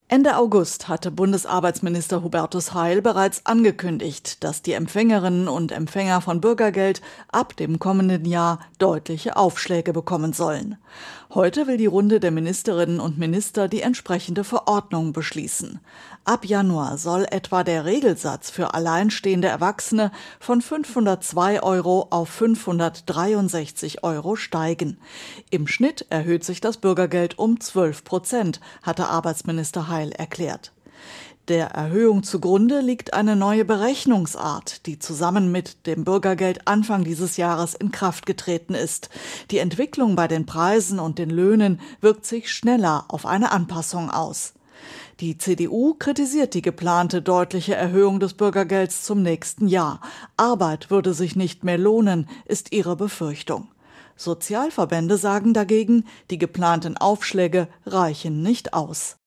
Ende August hatte Bundesarbeitsminister Hubertus Heil bereits angekündigt, dass die Empfängerinnen und Empfänger von Bürgergeld ab dem kommenden Jahr deutliche Aufschläge bekommen sollen. Heute will die Runde der Ministerinnen und Minister die entsprechende Verordnung beschließen. Ab Januar soll etwa der Regelsatz für alleinstehende Erwachsene von 502 € auf 563 € steigen. Im Schnitt erhöht sich das Bürgergeld um 12%, hatte Arbeitsminister Heil erklärt. Der Erhöhung zugrunde liegt eine neue Berechnungsart, die zusammen mit dem Bürgergeld Anfang dieses Jahres in Kraft getreten ist. Die Entwicklung bei den Preisen und den Löhnen wirkt sich schneller auf eine Anpassung aus. Die CDU kritisiert die geplante deutliche Erhöhung des Bürgergelds zum nächsten Jahr. Arbeit würde sich nicht mehr lohnen, ist ihre Befürchtung. Sozialverbände sagen dagegen, die geplanten Aufschläge reichen nicht aus.